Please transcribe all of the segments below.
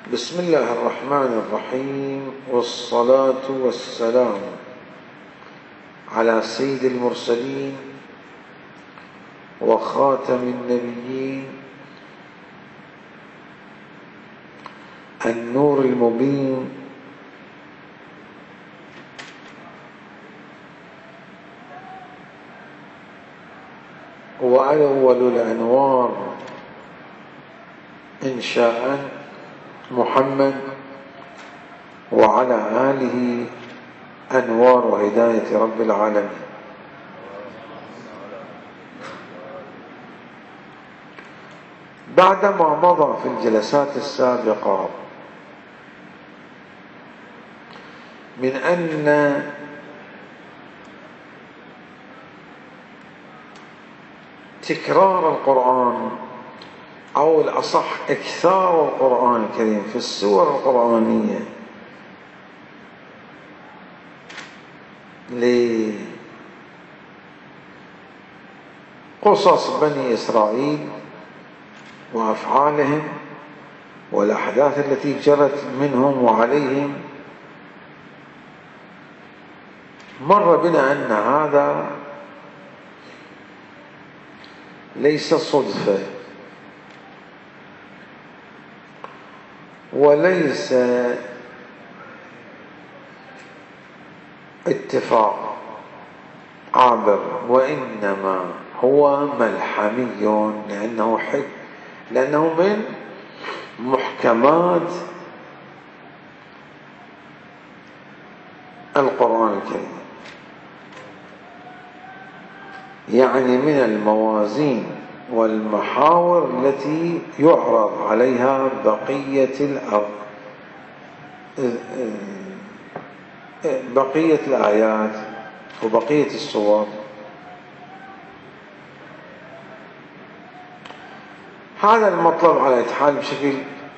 بسم الله الرحمن الرحيم، والصلاة والسلام على سيد المرسلين وخاتم النبيين النور المبين وأول الأنوار إنشاء محمد وعلى آله أنوار هداية رب العالمين. بعدما مضى في الجلسات السابقة من أن تكرار القرآن أو الأصح إكثار القرآن الكريم في السور القرآنية لقصص بني إسرائيل وأفعالهم والأحداث التي جرت منهم وعليهم، مر بنا أن هذا ليس صدفة وليس اتفاق عابر، وإنما هو ملحمي، لأنه من محكمات القرآن الكريم، يعني من الموازين والمحاور التي يعرض عليها بقية الآيات وبقية السور. هذا المطلب على الحال بشكل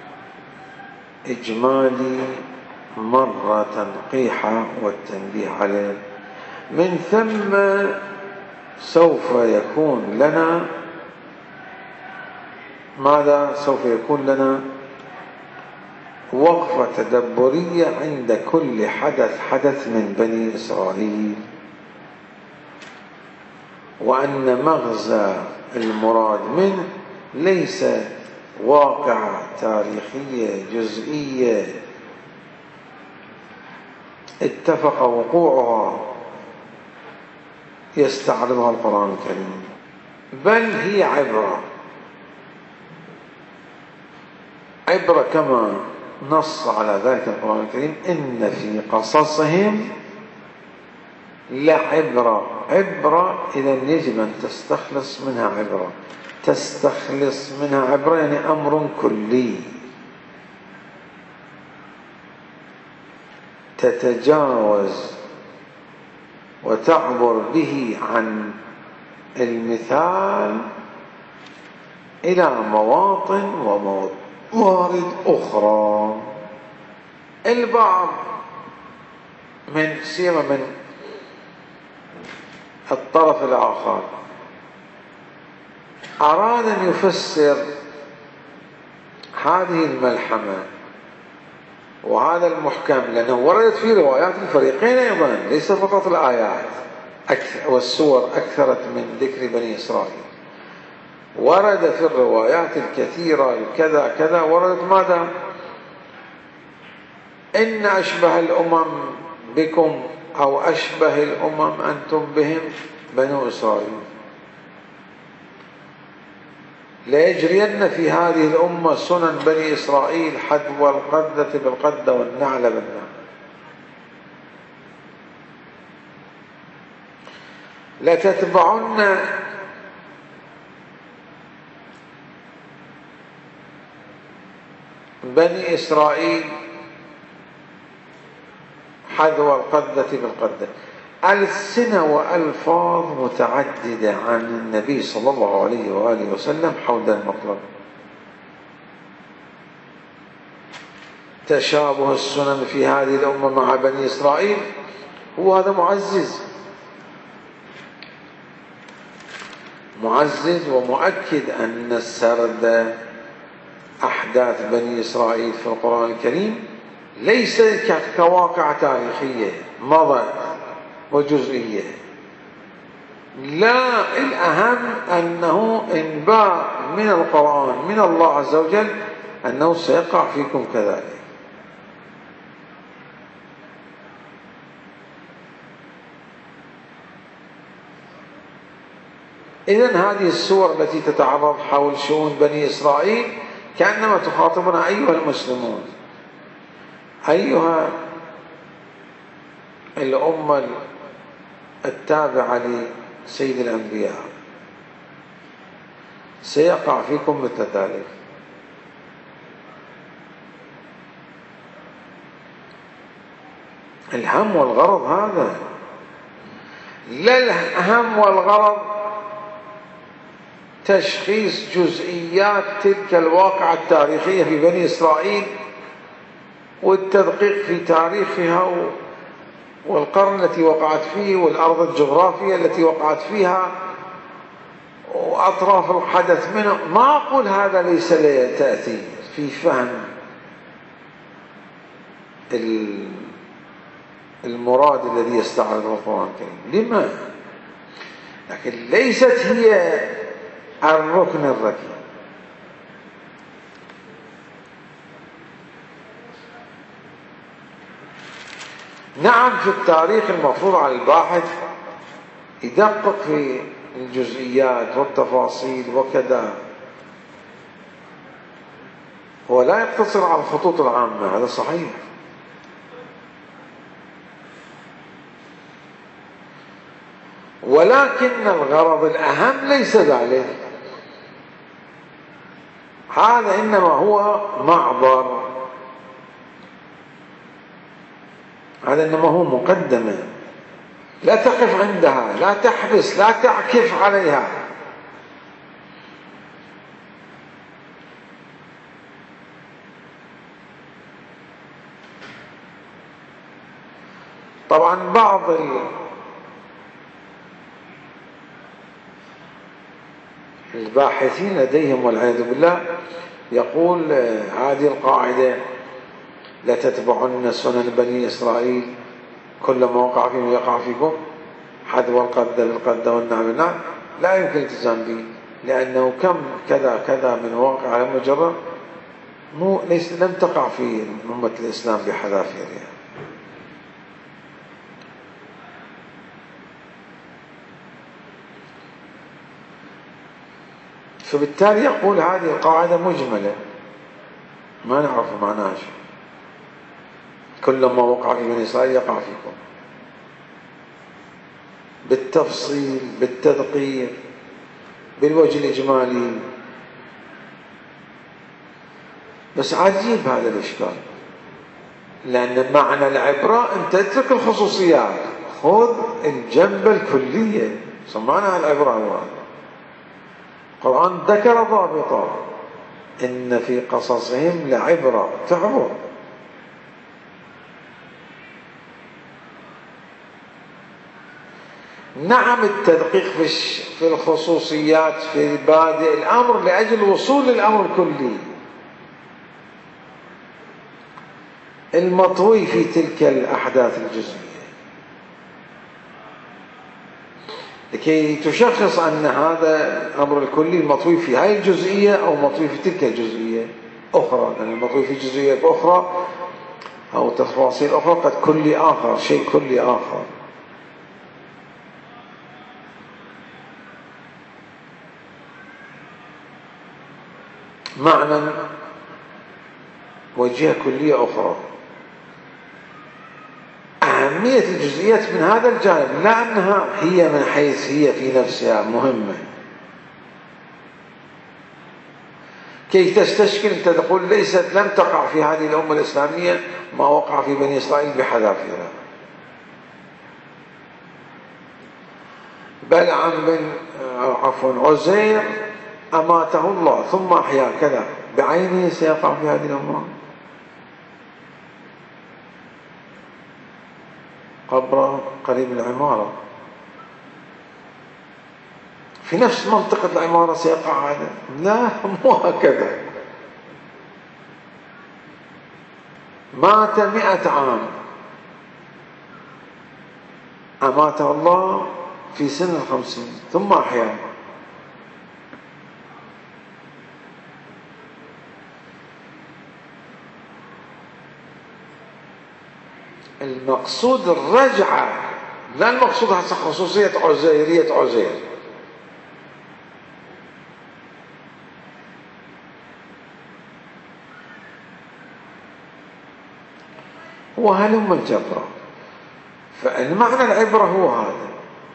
إجمالي مرة تنقيحة والتنبيه عليه. من ثم سوف يكون لنا ماذا؟ سوف يكون لنا وقفة تدبرية عند كل حدث من بني إسرائيل، وأن مغزى المراد منه ليس واقعة تاريخية جزئية اتفق وقوعها يستعرضها القرآن الكريم، بل هي عبرة كما نص على ذلك القرآن الكريم: إن في قصصهم لعبرة. إذا يجب أن تستخلص منها عبرة، يعني أمر كلي تتجاوز وتعبر به عن المثال إلى مواطن وموارد أخرى. البعض من الطرف الآخر أراد أن يفسر هذه الملحمة وهذا المحكم، لأنه وردت في روايات الفريقين أيضا، ليس فقط الآيات والسور أكثرت من ذكر بني إسرائيل، ورد في الروايات الكثيرة كذا كذا، وردت ماذا؟ إن أشبه الأمم بكم أو أشبه الأمم أنتم بهم بنو إسرائيل، ليجرين في هذه الأمة سنن بني إسرائيل حذو القدة بالقدة والنعل بالنعل. لتتبعن بني إسرائيل حذو القدة بالقدة. ألسنة وألفاظ متعددة عن النبي صلى الله عليه وآله وسلم حول المطلب. تشابه السنن في هذه الأمة مع بني إسرائيل هو هذا معزز ومؤكد أن السرد أحداث بني إسرائيل في القرآن الكريم ليس كواقع تاريخية مضت وجزئية، لا، الأهم أنه إنباء من القرآن من الله عز وجل أنه سيقع فيكم كذلك. إذن هذه السور التي تتعرض حول شؤون بني إسرائيل كأنما تخاطبنا أيها المسلمون، أيها الأمة التابعة لسيد الأنبياء، سيقع فيكم مثل ذلك. الهم والغرض هذا، لا الهم والغرض تشخيص جزئيات تلك الواقعة التاريخية في بني إسرائيل والتدقيق في تاريخها والقرن التي وقعت فيه والأرض الجغرافية التي وقعت فيها وأطراف الحدث منه. ما أقول هذا ليس له تأثير في فهم المراد الذي يستعرضه القرآن الكريم، لما؟ لكن ليست هي الركن الركين. نعم، في التاريخ المفروض على الباحث يدقق في الجزئيات والتفاصيل وكذا، هو لا يقتصر على الخطوط العامة، هذا صحيح، ولكن الغرض الأهم ليس ذلك، هذا إنما هو معبر، هذا إنما هو مقدمة، لا تقف عندها، لا تحبس، لا تعكف عليها. طبعا بعض الباحثين لديهم والعياذ بالله يقول هذه القاعدة لتتبعن سنن بني إسرائيل كل ما وقع فيهم يقع فيكم، حذو القد بالقد والنعم بالنعم، لا يمكن الالتزام به، لأنه كم كذا كذا من واقع على مجرد لم تقع في أمة الإسلام بحذافيرها. فبالتالي يقول هذه القاعدة مجملة ما نعرف معناها شيء، كل ما وقع في بني إسرائيل يقع فيكم، بالتفصيل بالتدقيق بالوجه الإجمالي. بس عجيب هذا الإشكال، لأن معنى العبرة أن تترك الخصوصيات، خذ الجنبة الكلية، سمعنا العبرة هو القرآن ذكر ضابطا إن في قصصهم لعبرة تعبر. نعم، التدقيق في الخصوصيات في بادئ الأمر لأجل الوصول للأمر الكلي المطوي في تلك الأحداث الجزئية، لكي تشخص أن هذا الأمر الكلي المطوي في هذه الجزئية أو مطوي في تلك الجزئية أخرى، لأن المطوي في جزئية أخرى أو تفاصيل أخرى قد كلي آخر، شيء كلي آخر. معنى وجهة كلية أخرى. أهمية الجزئيات من هذا الجانب، لا أنها هي من حيث هي في نفسها مهمة، كي تستشكل أنت تقول ليست لم تقع في هذه الأمة الإسلامية ما وقع في بني إسرائيل بحذافيرها. بلعم بن عزير أماته الله ثم أحيا كذا، بعينه سيقع في هذه الأمة. قبر قريب العمارة في نفس منطقة العمارة سيقع هذا، لا مو هكذا، مات 100 عام، أماته الله في سن 50 ثم أحياه. المقصود الرجعة، لا المقصود هسه خصوصية عزيرية عزير. وهلم الجبر، فالمعنى العبرة هو هذا.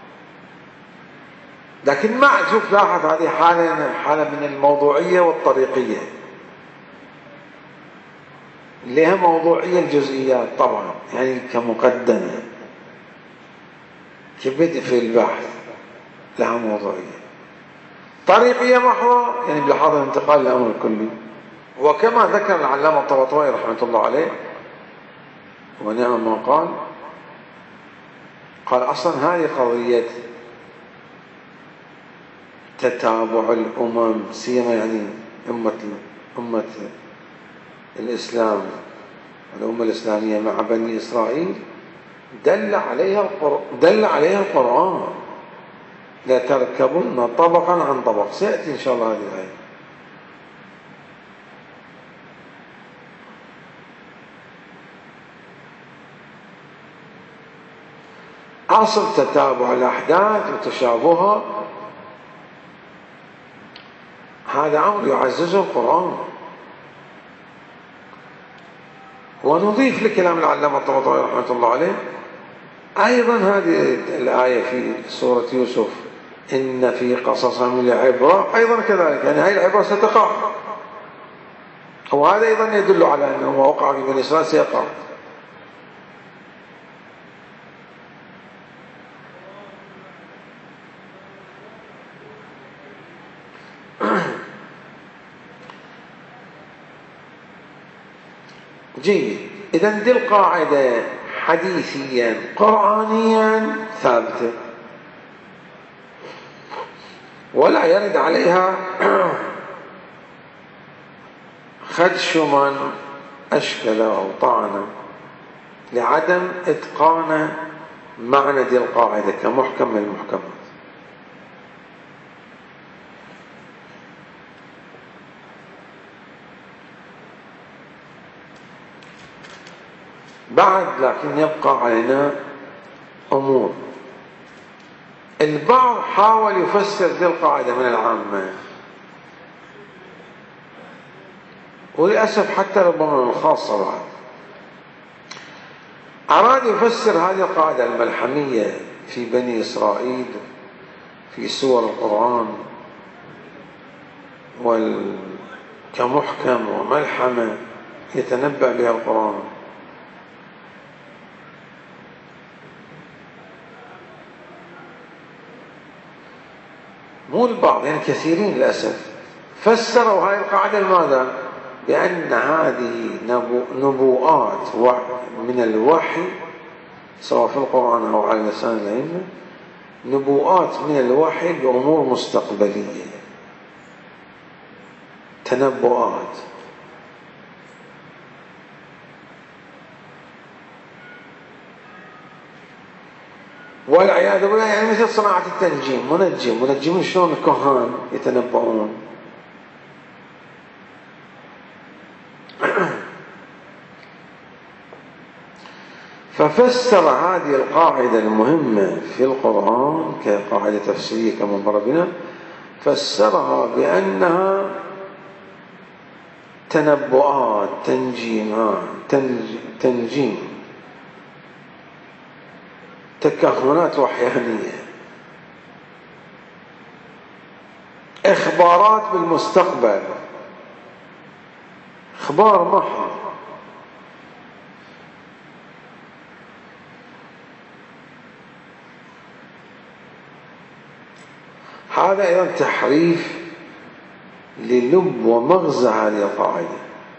لكن ما شوف لاحظ هذه حالة من الموضوعية والطريقية. لها موضوعية الجزئيات طبعا، يعني كمقدمة كبدء في البحث لها موضوعية. طريقية محضة يعني بلحاظ الانتقال للأمر الكلي. وكما ذكر العلامة الطباطبائي رحمة الله عليه ونعم ما قال أصلا هذه قضية تتابع الأمم، سيما يعني أمة الإسلام الأمة الإسلامية مع بني إسرائيل، دل عليها القرآن: لتركبن طبقا عن طبق. سيأتي إن شاء الله هذه الآية. أصل تتابع الأحداث وتشابهها هذا أمر يعززه القرآن. ونضيف لكلام العلامة الطباطبائي رحمة الله عليه أيضا هذه الآية في سورة يوسف: إن في قصصهم لعبرة، أيضا كذلك، يعني هذه العبرة ستقع، وهذا أيضا يدل على أنه ما وقع في بني إسرائيل سيقع. جيد. إذن دي القاعدة حديثيا قرآنيا ثابتة، ولا يرد عليها خدش من أشكل أو طعن لعدم إتقان معنى دي القاعدة كمحكم من المحكمات. بعد لكن يبقى علينا أمور. البعض حاول يفسر ذي القاعدة من العامة، وللأسف حتى ربما من الخاصة بعد أراد يفسر هذه القاعدة الملحمية في بني إسرائيل في سور القرآن كمحكم وملحمة يتنبأ بها القرآن. مو البعض، يعني كثيرين للأسف فسروا هذه القاعدة لماذا؟ بأن هذه نبوءات من الوحي، سواء في القرآن أو على لسان الأئمة، نبوءات من الوحي بأمور مستقبلية، تنبؤات. والعياذ بالله يعني مثل صناعة التنجيم، منجمون شلون الكهان يتنبؤون. ففسر هذه القاعدة المهمة في القرآن كقاعدة تفسيرية كما مر بنا، فسرها بأنها تنبؤات، تنجيم، تكهنات وحيانية، إخبارات بالمستقبل، إخبار محض. هذا أيضا تحريف للب ومغزى هذه القاعدة.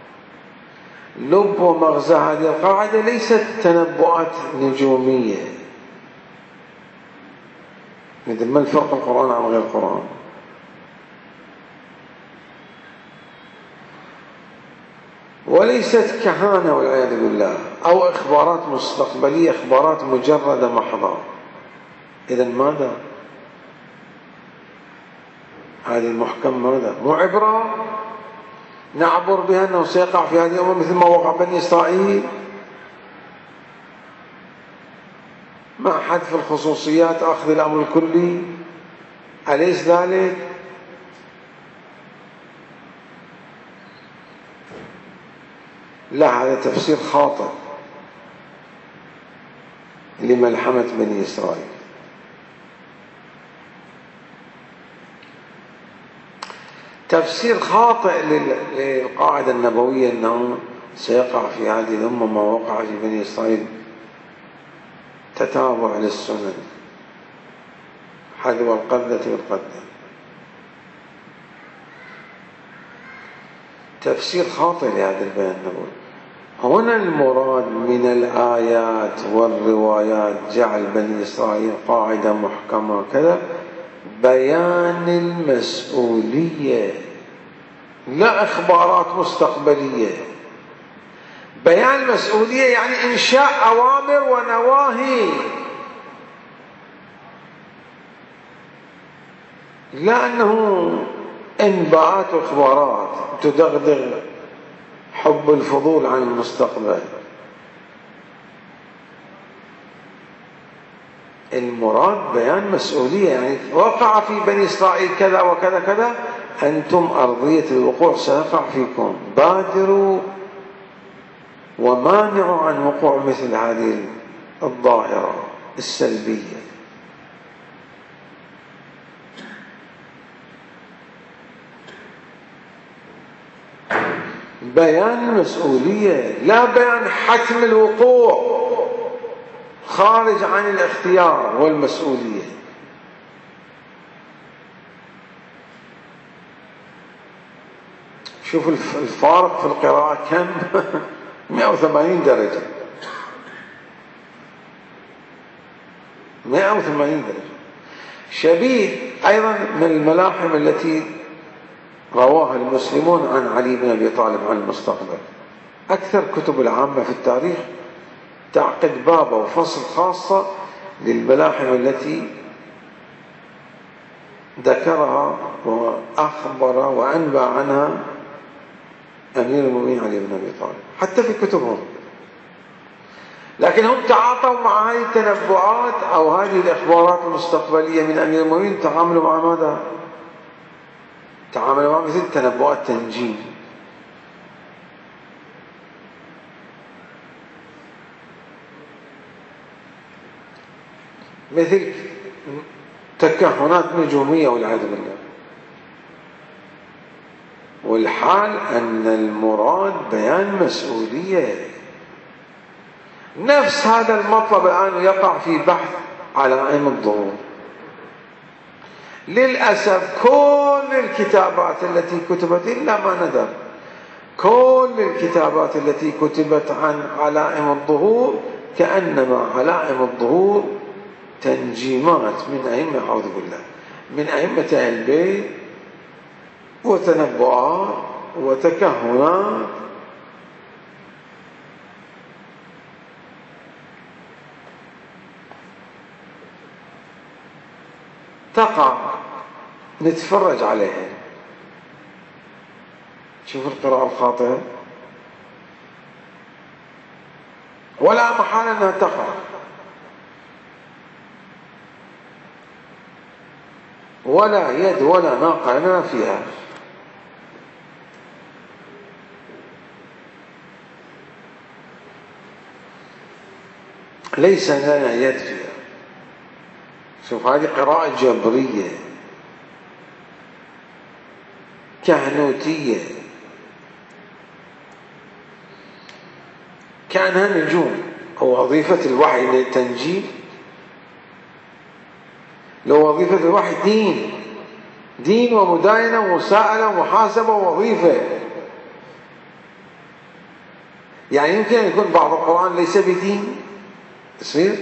لب ومغزى هذه القاعدة ليست تنبؤات نجومية. مثل ما الفرق القرآن عن غير القرآن؟ وليست كهانة والعياذ بالله، أو إخبارات مستقبلية، إخبارات مجردة محضة. إذن ماذا؟ هذه المحكم ماذا؟ مو عبرة نعبر بها أنه سيقع في هذه الأمة مثل ما وقع بني إسرائيل، مع حذف الخصوصيات أخذ الأمر الكلي، أليس ذلك؟ لا، هذا تفسير خاطئ لملحمة بني إسرائيل. تفسير خاطئ للقاعدة النبوية أنه سيقع في هذه الأمة ما وقع في بني إسرائيل، تتابع للسنن، حذو القذة بالقذة. تفسير خاطئ لهذا البيان النبوي. هنا المراد من الآيات والروايات جعل بني إسرائيل قاعدة محكمة كذا، بيان المسؤولية، لا إخبارات مستقبلية. بيان المسؤولية يعني إنشاء أوامر ونواهي، لا أنه إنباءات وإخبارات تدغدغ حب الفضول عن المستقبل. المراد بيان مسؤولية، يعني وقع في بني إسرائيل كذا وكذا كذا، أنتم أرضية الوقوع سيقع فيكم، بادروا ومانعوا عن وقوع مثل هذه الظاهرة السلبية. بيان المسؤولية، لا بيان حتم الوقوع خارج عن الاختيار والمسؤولية. شوف الفارق في القراءة كم 180 درجة، 180 درجة. شبيه أيضا من الملاحم التي رواها المسلمون عن علي بن أبي طالب عن المستقبل. أكثر كتب العامة في التاريخ تعقد باب وفصل خاصة للملاحم التي ذكرها وأخبر وأنبأ عنها أمير المؤمنين علي بن أبي طالب، حتى في كتبهم. لكن هم تعاطوا مع هذه التنبؤات أو هذه الإخبارات المستقبلية من أمير المؤمنين، تعاملوا مع ماذا؟ تعاملوا مع مثل تنبؤات تنجيم. مثل تكهنات نجومية والعياذ بالله. والحال أن المراد بيان مسؤولية. نفس هذا المطلب الآن يقع في بحث علائم الظهور. للأسف كل الكتابات التي كتبت إلا ما ندر، كل الكتابات التي كتبت عن علائم الظهور كأنما علائم الظهور تنجيمات من أئمة، أعوذ بالله، من أئمة أهل البيت، وتنبؤات وتكهنات. تقع نتفرج عليها. شوف القراءة الخاطئة، ولا محال أنها تقع، ولا يد ولا ناقة لنا فيها. ليس لنا يد فيها. شوف هذه قراءة جبرية كهنوتية، كأنها نجوم. هو وظيفة الوحي للتنجيم، لو وظيفة الوحي دين ومداينة ومساءلة ومحاسبة ووظيفة. يعني يمكن أن يكون بعض القرآن ليس بدين يصير،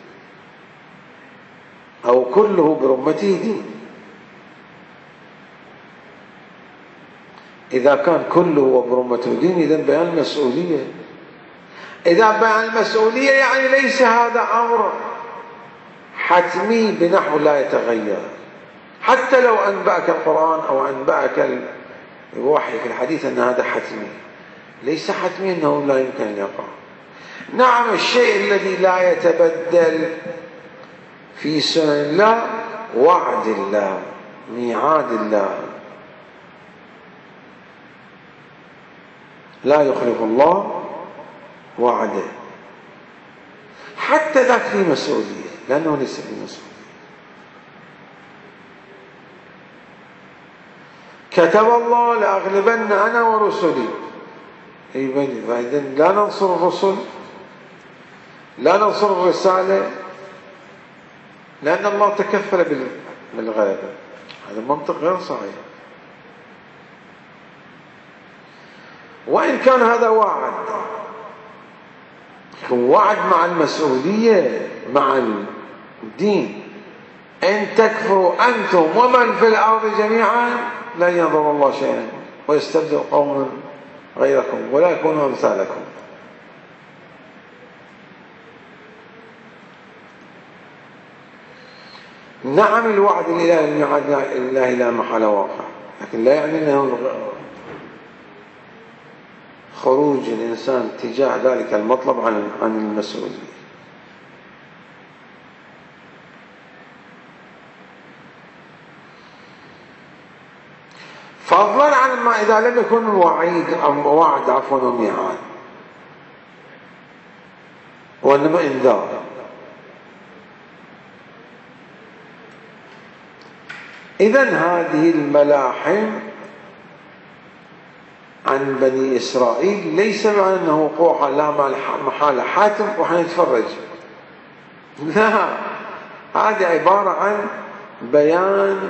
أو كله برمته دين. إذا كان كله وبرمة الدين إذا بيان المسؤولية. إذا بيان المسؤولية يعني ليس هذا أمر حتمي بنحو لا يتغير، حتى لو أنبأك القرآن أو أنبأك الوحي في الحديث أن هذا حتمي، ليس حتمي أنه لا يمكن أن يقع. نعم الشيء الذي لا يتبدل في سنن الله وعد الله، ميعاد الله، لا يخلف الله وعده، حتى ذاك فيه مسؤولية لأنه ليس فيه مسؤولية. كتب الله لأغلبن أنا ورسلي، فإذا لا ننصر الرسل، لا ننصر الرسالة، لأن الله تكفل بالغلبة. هذا منطق غير صحيح. وإن كان هذا وعد مع المسؤولية مع الدين، إن تكفروا أنتم ومن في الأرض جميعا لن يضر الله شيئا ويستبدل قوما غيركم ولا يكونوا أمثالكم. نعم الوعد الإلهي الميعاد الإلهي لا محالة واقع، لكن لا يعني أنه خروج الإنسان تجاه ذلك المطلب عن المسؤولية. فضلا عن ما إذا لم يكن وعد وميعاد وإنما إنذار. إذن هذه الملاحم عن بني إسرائيل ليس معنى أنه وقوعها لا محالة حاتم وحنتفرج، لا، هذه عبارة عن بيان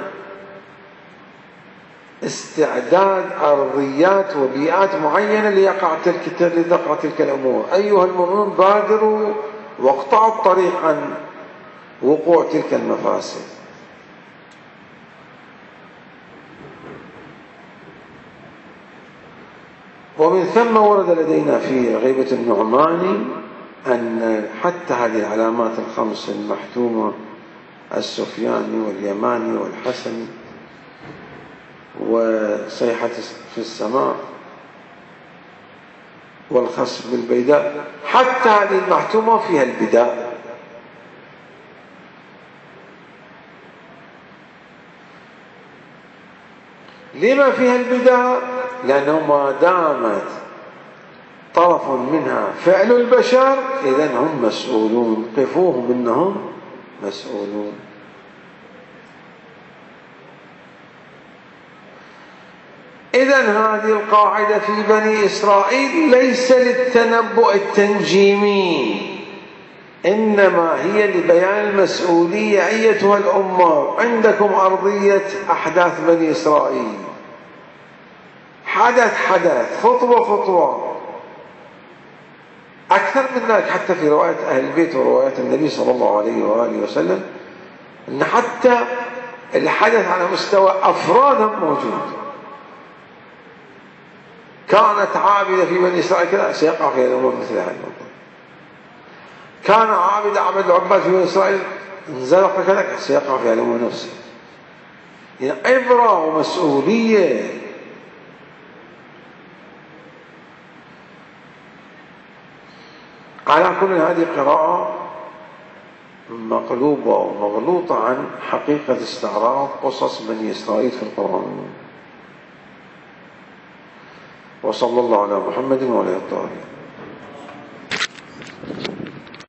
استعداد أرضيات وبيئات معينة لتقع تلك الأمور. أيها المؤمنون بادروا واقطعوا الطريق عن وقوع تلك المفاسد. ومن ثم ورد لدينا في غيبة النعماني أن حتى هذه العلامات الخمس المحتومة، السفياني واليماني والحسني وصيحة في السماء والخصف بالبيداء، حتى هذه المحتومة فيها البداء. لما فيها البداء؟ لأنه ما دامت طرف منها فعل البشر إذن هم مسؤولون، قفوهم إنهم مسؤولون. إذن هذه القاعدة في بني إسرائيل ليس للتنبؤ التنجيمي، إنما هي لبيان المسؤولية. أيتها الأمة عندكم أرضية أحداث بني إسرائيل، حدث خطوة خطوة. أكثر من ذلك حتى في رواية أهل البيت وروايات النبي صلى الله عليه وآله وسلم أن حتى الحدث على مستوى أفرادهم موجود. كانت عابدة في بني إسرائيل كذا، سيقع في الأمور مثل هذا الموضوع. كان عبد العباد في بني إسرائيل انزلق كذا، سيقع في الأمور نفسه. يعني عبرة ومسؤولية. على كل هذه قراءة مقلوبة ومغلوطة عن حقيقة استعراض قصص بني إسرائيل في القرآن. وصلى الله على محمد وعلى آله الطاهرين.